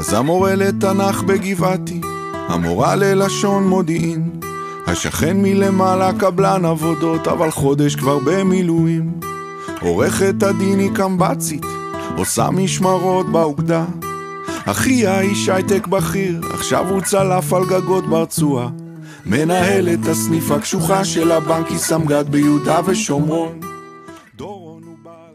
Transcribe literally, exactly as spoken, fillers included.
אז המורה לתנ"ך בגבעתי, המורה ללשון מודיעין, השכן מלמעלה קבלן עבודות, אבל חודש כבר במילואים. עורכת הדין היא קמבצית, עושה משמרות באוגדה. אחיה איש הייטק בכיר, עכשיו הוא צלף על גגות ברצועה. מנהלת הסניף הקשוחה של הבנק היא סמג"ד ביהודה ושומרון.